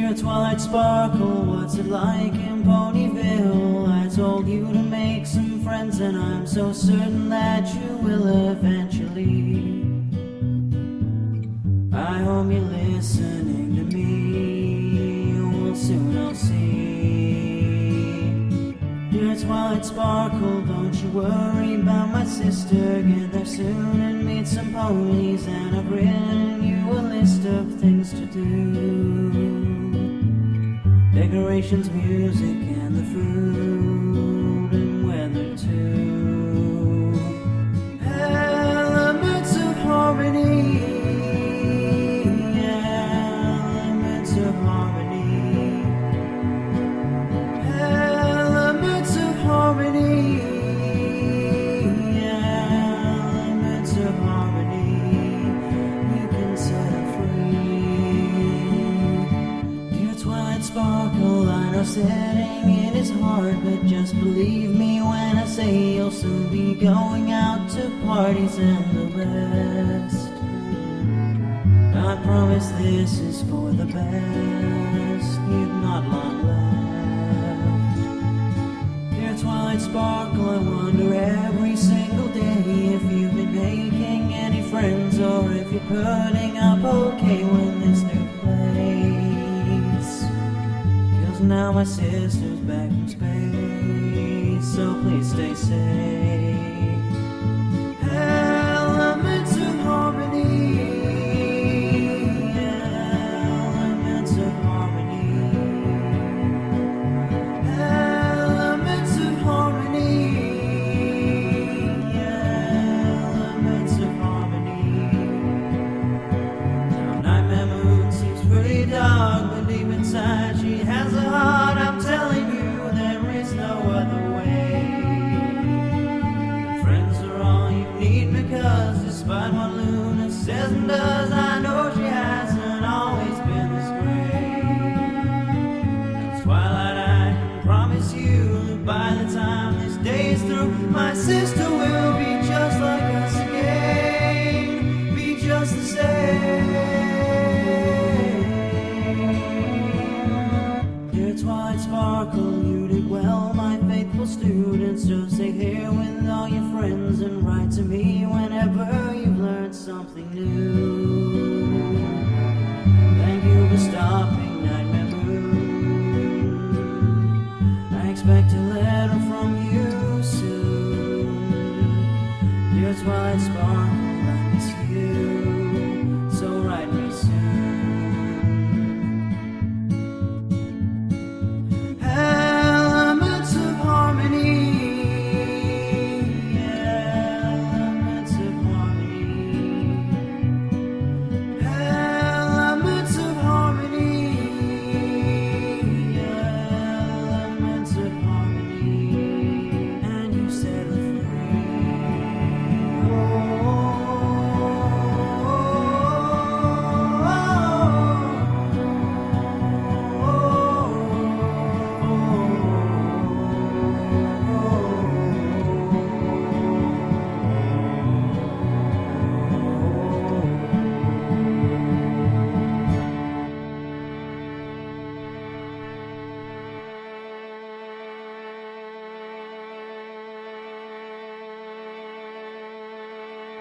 Dear Twilight Sparkle, what's it like in Ponyville? I told you to make some friends, and I'm so certain that you will eventually. I hope you're listening to me. Well, soon I'll see. Dear Twilight Sparkle, don't you worry about my sister. Get there soon and meet some ponies, and I've written you a list of things to do. Decorations, music, and the food, and weather too. Elements of harmony, elements of harmony, elements of harmony, elements of harmony. You can set it free. Dear Twilight Sparkle, I know setting it is hard, but just believe me when I say you'll soon be going out to parties and the rest. I promise this is for the best. You've not long left. Dear Twilight Sparkle, I wonder every single day if you've been making any friends, or if you're putting up okay with this new place. Now my sister's back from space, so please stay safe. Elements of harmony, elements of harmony, elements of harmony, elements of harmony. Now Nightmare Moon seems pretty dark, but deep inside she has a heart. I'm telling you, there is no other way. Friends are all you need, because despite what Luna says and does, I know she hasn't always been this great. Now, Twilight, I can promise you that by the time this day is through, my sister will be just like us again, be just the same. Twilight Sparkle, you did well, my faithful students. So stay here with all your friends and write to me whenever you've learned something new. Thank you for stopping Nightmare Moon. I expect a letter from you soon. Dear Twilight Sparkle.